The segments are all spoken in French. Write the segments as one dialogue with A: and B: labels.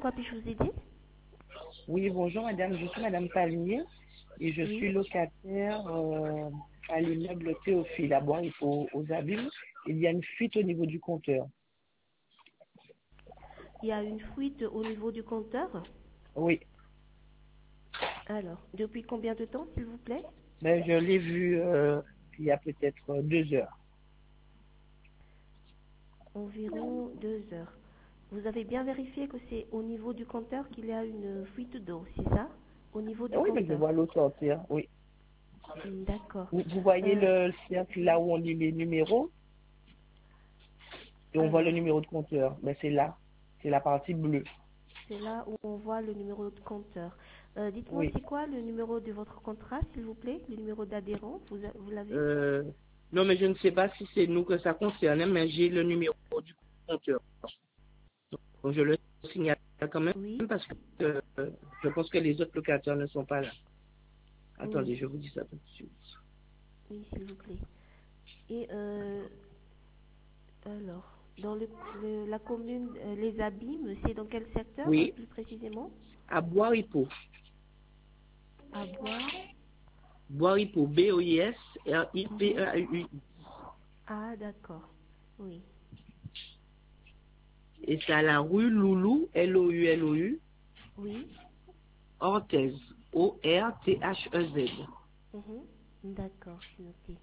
A: quoi puis-je vous aider?
B: Oui, bonjour madame, je suis madame Palmier et je
A: Oui.
B: suis locataire à l'immeuble Théophile à Bois, il faut aux Abîmes. Il y a une fuite au niveau du compteur.
A: Il y a une fuite au niveau du compteur.
B: Oui,
A: Alors, depuis combien de temps, s'il vous plaît?
B: mais je l'ai vu il y a peut-être 2 heures.
A: Environ 2 heures. Vous avez bien vérifié que c'est au niveau du compteur qu'il y a une fuite d'eau, c'est ça? Au niveau du
B: Oui, mais je
A: compteur.
B: vois l'eau sortir, oui.
A: D'accord.
B: Vous voyez
A: Euh,
B: le cercle là où on lit les numéros et on voit le
A: alors,
B: numéro de compteur. Mais c'est là, c'est la partie bleue.
A: c'est là où on voit le numéro de compteur. Dites-moi,
B: Oui.
A: c'est quoi le numéro de votre contrat, s'il vous plaît? Le numéro d'adhérent, vous l'avez?
B: Euh, non, mais je ne sais pas si c'est nous que ça concerne, mais j'ai le numéro du compteur. Donc, je le signale quand même
A: Oui,
B: parce que je pense que les autres locataires ne sont pas là.
A: oui,
B: Attendez, je vous dis ça tout de suite.
A: oui, s'il vous plaît. Et alors, dans la commune Les Abîmes, c'est dans quel secteur,
B: Oui,
A: plus précisément?
B: à Boiripo.
A: À Bois.
B: Boiripo,
A: Mhm.
B: Boisripaui.
A: Ah, d'accord. Oui.
B: Et c'est à la rue Loulou, Loulou,
A: Oui.
B: Orthez, Orthez.
A: Mhm. D'accord, c'est noté.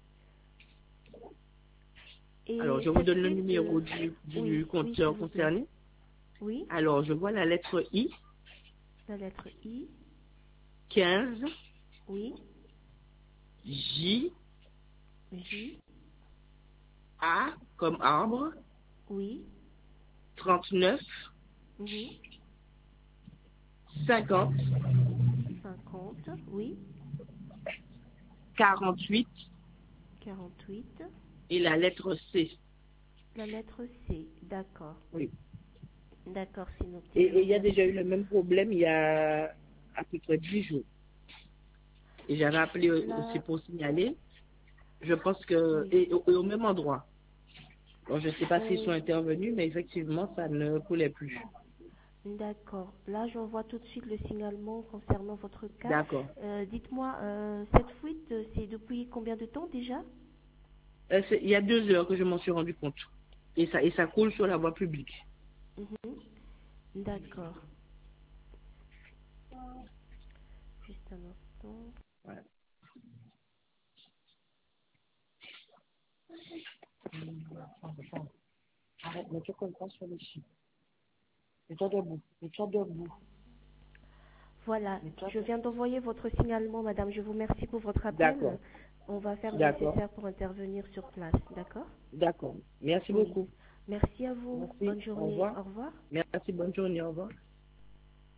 B: Alors,
A: Et
B: je vous
A: cette
B: donne le
A: fuite,
B: numéro
A: oui,
B: du
A: oui, s'il
B: compteur
A: vous plaît.
B: concerné.
A: Oui.
B: Alors, je vois la lettre I,
A: La lettre I.
B: 15,
A: Oui.
B: J,
A: J.
B: A comme arbre,
A: Oui.
B: 39,
A: Mhm.
B: 50,
A: 50. Oui.
B: 48
A: 48.
B: et la lettre C.
A: La lettre C. D'accord.
B: Oui.
A: D'accord, c'est noté. Je
B: Et
A: vous
B: il y a déjà eu
A: remercie.
B: le même problème il y a à peu près 10 jours. Et j'avais appelé aussi
A: Là,
B: pour signaler. Je pense que,
A: oui.
B: et au même endroit. Bon, je ne sais pas s'ils sont
A: Euh,
B: intervenus, mais effectivement, ça ne coulait plus.
A: D'accord. Là, j'envoie tout de suite le signalement concernant votre cas.
B: D'accord.
A: Dites-moi, cette fuite, c'est depuis combien de temps déjà?
B: Il y a 2 heures que je m'en suis rendu compte. Et ça coule sur la voie publique.
A: Mhm. D'accord. Juste un instant.
B: Voilà. Arrête, mets-toi comme ça sur les chiffres. Mets-toi debout. Mets-toi debout.
A: Voilà,
B: Mets-toi
A: je
B: debout.
A: viens d'envoyer votre signalement, madame. Je vous remercie pour votre appel.
B: D'accord.
A: On va faire le
B: D'accord.
A: nécessaire pour intervenir sur place. D'accord?
B: D'accord. Merci
A: Oui.
B: beaucoup.
A: Merci à vous.
B: Merci.
A: Bonne
B: Au
A: journée.
B: revoir.
A: Au revoir.
B: Merci. Bonne journée. Au revoir.